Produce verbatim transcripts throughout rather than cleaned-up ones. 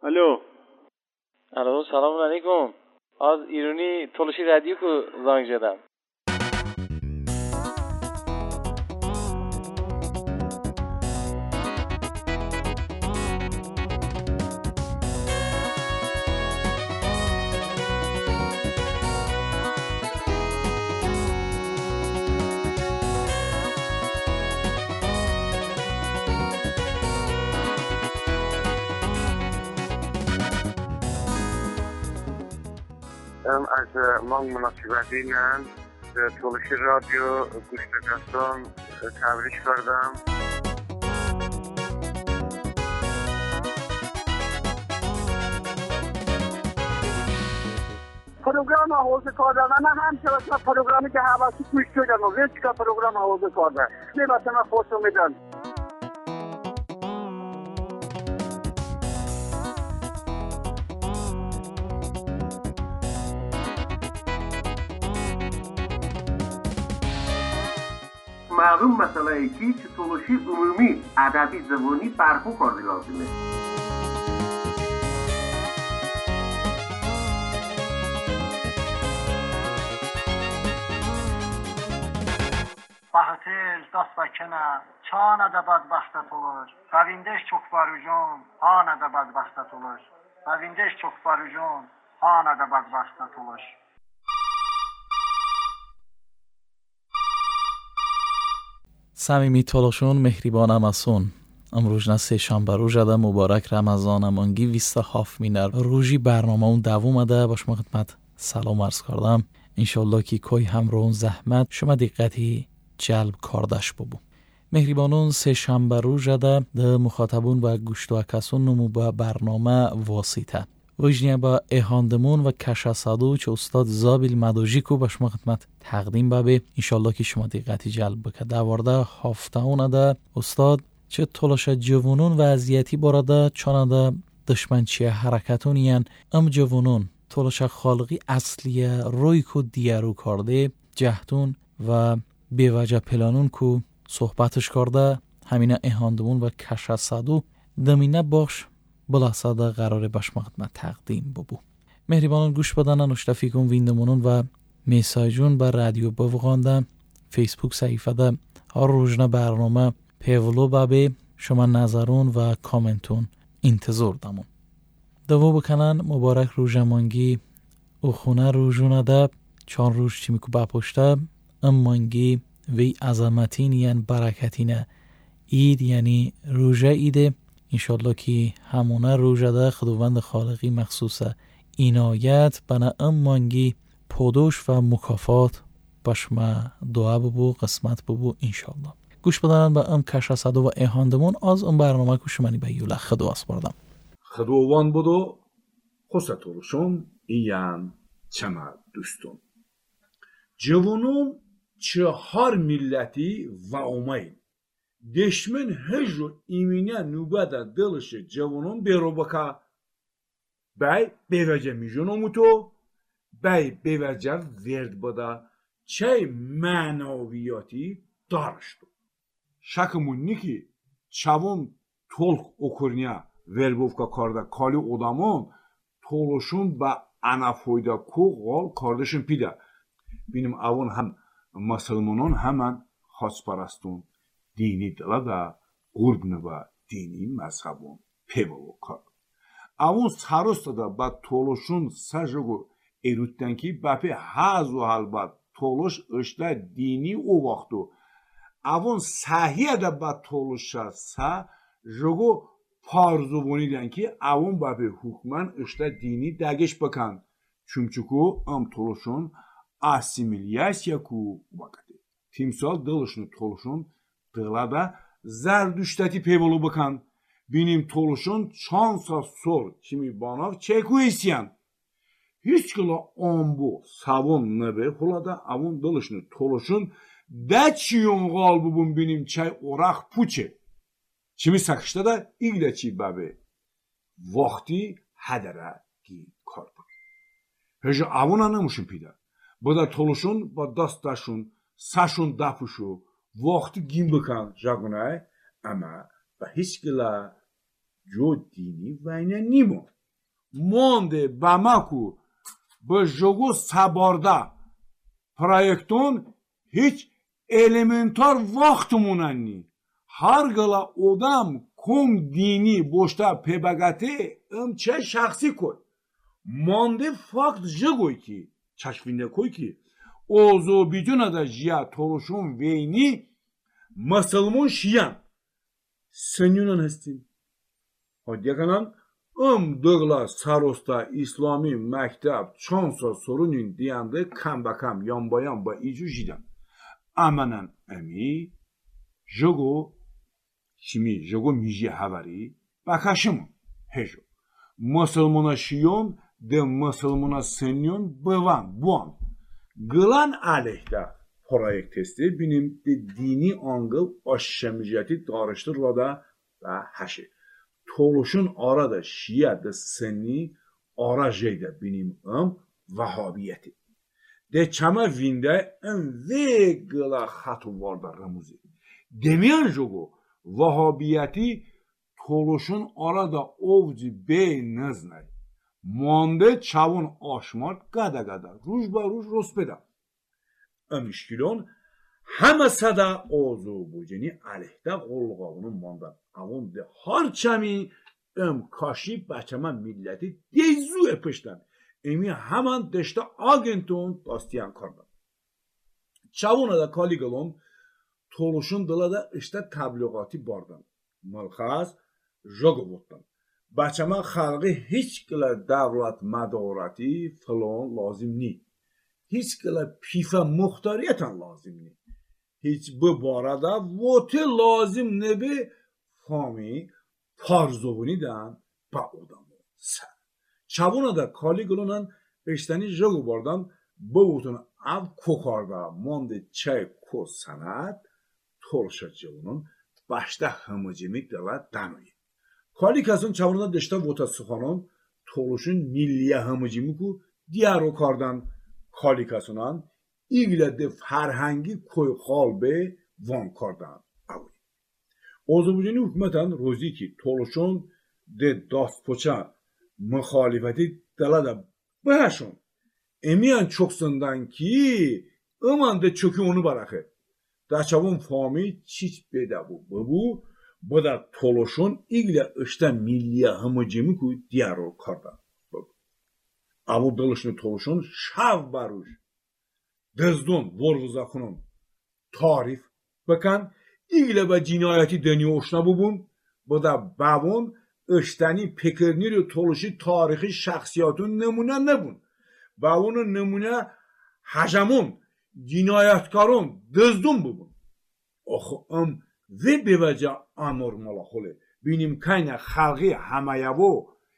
الو الو سلام علیکم. از ایرانی تولشی رادیو کو زنگ زدم. از ما مناسبتینن به تولشی رادیو گوش دادم تبریک کردم. پروگرام حوزه کارده من هم چرا پروگرامی که حواسی گوش دادم و ویچ که پروگرام حوزه کارده نه مثلا خوشو میدن. معلوم مسئله ای که تولشی عمومی ادبی زبانی برخو کردی لازمه. Bahatel dastakena çana da badbaxtat olur. Qavindeş çok barujon, hana da badbaxtat olur. Qavindeş çok barujon, hana da badbaxtat olur. صمیمی تولشون مهریبانم اسون امروز نه سه شنبه روز ده مبارک رمضان امانگی بیست و هفت مینر روزی برنامه اون دوام ده باش ما خدمت سلام عرض کردم. انشالله که کوی همراهون زحمت شما دقتی جلب کاردش ببو. مهریبانون سه شنبه روز ده ده مخاطبون و گوشت و کسون نمو با برنامه واسطه وجنیه با اهاندمون و کشاسادو چه استاد زابیل مدوژیکو با شما خدمت تقدیم بابه. انشالله که شما دقتی جلب بکه دوارده هفته اونه ده استاد چه تلاش جوانون و ازیتی باراده چانده دشمن چیه حرکتون یعن ام جوانون تلاش خالقی اصلیه روی کو دیارو کرده جهتون و بیوجه پلانون کو صحبتش کرده همینه اهاندمون و کشاسادو دمینه باش بلاساده قراره باش ما خدمت تقدیم ببو. مهریبانان گوش بدن نشتفی کن ویندمونون و میساجون با رادیو بوغانده فیسبوک صحیفه ده هر روزنه برنامه پیولو بابه شما نظرون و کامنتون انتظار دمون دوو بکنن مبارک روژمانگی او خونه روژونه ده چان روز چی میکو بپشته امانگی وی عظمتین یعنی برکتینه اید یعنی روژه ایده. انشالله که همونه روژه ده خداوند خالقی مخصوص عنایت بنا امانگی پاداش و مکافات باش ما دعا ببو قسمت ببو انشالله. گوش بدانن به ام کشاسادو و اهاندمون از ام برنامه کشمانی به یوله خدو اسپاردم. خدووان بودو خستولشون ایان چما دوستون جوانون چهار ملتی و اومین دشمن هجو ایمینه نوبادا دلش جوانون بیرو بکا بای بیوجه میجون اومتو بای بیوجه ورد بدا چه معنویاتی دارشتو شکمون نیکی چاون تولک okurnya verbovka karda kali odamon toluşun ba anafoyda koğol kardeşim pida benim avun hem Müslümanın hemen hasparastun dini dila da gurbnu ba dini mezhebun pevolu kar avun sarosta da ba toluşun sajogu eruttan ki bape hazu halbat toluş ışla dini o vaktu avun sahiye da ba toluşa sa jogu پارزوونیدن که اون با به حکمان اشتا دینی دگش بکن چونچکو ام تولشون asimilyasiya ku vakti. Timsal dılışını toluşun dılada zerdüştati pevolu bakan benim toluşun çansa sor kimi banav çeku isyan. Hiç kıla on bu savun nebe hulada avun dılışını toluşun deçiyon galbubun benim çay orak puçe. Kimi sakışta da ilgili babi vakti hadara ki karpı. Hece avuna namışın pida. Bu da toluşun, bu dastaşun, saşun dapuşu, vakti gim bakan jagunay ama ve hiç gila جو دینی و اینه نیمو مانده بمکو به جوگو سبارده پرایکتون هیچ elementar vaxtımınan ni. Har gala odam kum dini boşta pebagate ımça şahsi koy. Mande fakt jıgoy ki, çaşvinde koy ki, ozo bicuna da jia toruşun veyni masalmon şiyan. Senyunan hestin. Hadi yakanan, ım dığla sarosta İslami mektep çonsa sorunun diyanda kam bakam yamba yamba icu jidan. Amanan emi, jogo, şimdi jogo mici havari, bakışım, hejo. Musulmana şiyon, de musulmana senyon, bevan, buan. Gılan aleyhde proyekt testi, benim de dini angıl aşşemiciyeti darıştır da ve haşi. Toluşun arada şiye de senni, ara jeyde benim ım vahabiyeti. De çama vinde en vegla xatu varda ramuzi. Demiyan jogo vahabiyeti toluşun arada ovci bey neznay. Mande çavun aşmart gada gada. Ruj ba ruj rospeda. Emişkilon همه صدا اوزو بوجنی علیه قلقاونون ماندن اون ده هر چمی ام کاشی بچما ملتی دیزو اپشتن امی همان دشتا آگنتون داستیان کردن çavuna da kaligalon toluşun dila da işte təbliğati bardan malxaz jogo botdan bachama xalqi hiç qila davlat madorati falan lazım ni hiç qila pifa muxtariyatan lazım ni hiç bu barada vote lazım ne be fami farzovuni dan ba odam sen çavuna da kaligalonun işteni jogo bardan bu otun av kokarda monde çay ko sanat tolşacığının başta hımıcımik dala danıyı. Kalikasın çavurunda dışta vota sıxanın toluşun milliye hımıcımik u diğer o kardan kalikasınan ilgilede ferhangi koy qalbe van kardan avı. Azərbaycan hükümeten rozi ki toluşun de dastpoça müxalifeti dala da başın emiyan çoksundan ki aman de çökü onu bırakı. Daçavun fami çiç beda bu. Bu bu da toluşun ilgili işte milliye hımıcımı ku diğer o karda. Abu dalışını toluşun şav baruş. Dızdun vorvuzakunun tarif. Bakın ilgili ve cinayeti deniyor hoşuna bu bun. Bu da babun işteni pekirniri toluşu tarihi şahsiyatın nemune ne bun. و اون نمونه حجمون جنایتکارون دزدون ببون آخه ام وی به وجه آنورمالا خوله بینیم کین خلقی همایبو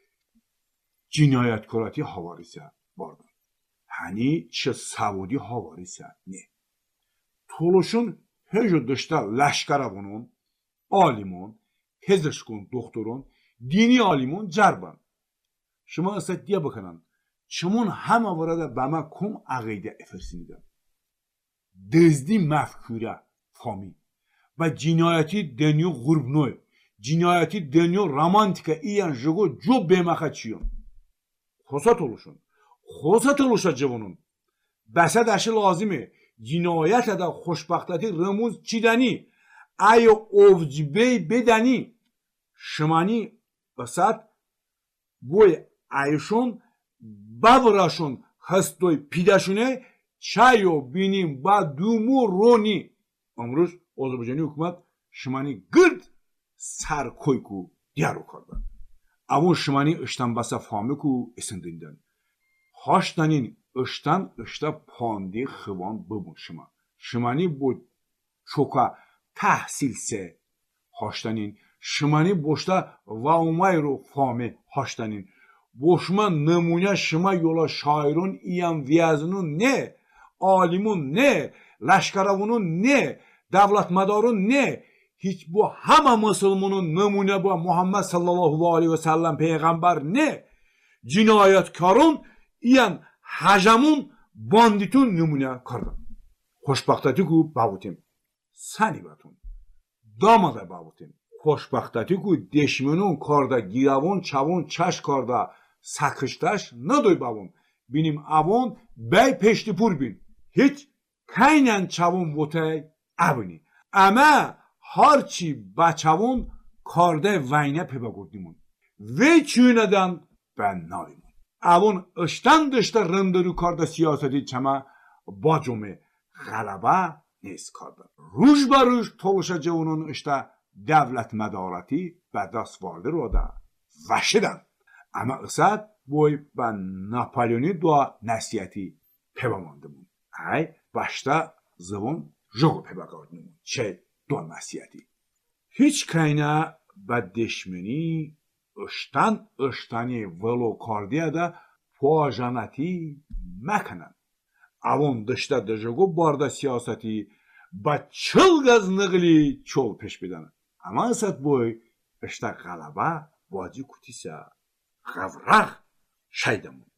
جنایتکاراتی هاواریسه باردن hani چه سعودی هاواریسه نه تولوشون هجو دشتا لشکره bunun alimun pezişkun doktorun dini alimun cerban şuma ısat diye bakınan چمون همه ورده به ما کم عقیده افرسیدن دزدی مفکوره فامی و جنایتی دنیو غربنوی جنایتی دنیو رمانتیکه ایان جگو جو بیمخه چیون خواست oluşun خواست oluşa جوانون بسه داشته لازمه جنایت دا خوشبختتی رموز چیدنی ایو اوجبی بدنی شمانی بسات بوی ایشون Bavrashun hastoy pidashune chayo binim ba dumu roni. Amrush Azerbaycani hükümet şimani gırd sar koyku diyaro karda. Avun şimani ıştan basa fami ku esindinden. Haştanin ıştan ışta pandi xıvan bubun şima. Şimani bu çoka tahsilse haştanin şimani boşta vaumayro fami haştanin boşma namune şıma yola şairun iyan viyazının ne, alimun ne, leşkaravunun ne, devletmedarın ne, hiç bu hama Müslümanın namune bu Muhammed sallallahu aleyhi ve sellem peygamber ne, cinayetkarın iyan hajamun banditun namune kardan. Hoşbaktati ku bavutim, sani batun, damada bavutim, Xoşbaxtati ku deşmenin karda giravon çavon çaş karda sakıştaş ne doybavun. Benim avon bey peştipur bin. Hiç kaynan çavon votay abini. Ama harçi baçavon karda vayne pebagurdimun. Ve çüğneden ben narimun. Avon ıştan dışta rındırı karda siyaseti çama bacımı galaba نیست karda. Ruj ba ruj toluşacağının işte devlet medareti ve dasvardı roda vaşidan. Ama ısat boy ben Napolyon'u doğa nesiyeti pevamandım. Ay başta zıvın jogu pevagardım. Şey doğa nesiyeti. Hiç kayna ve deşmeni ıştan ıştani velo kardiya da poajanati mekanan. Avon dışta dışıgı barda siyaseti ba çılgaz nıgli çol peş bidan. Ama ısat boy işte galaba vacı kutisa gavraq şeydamın.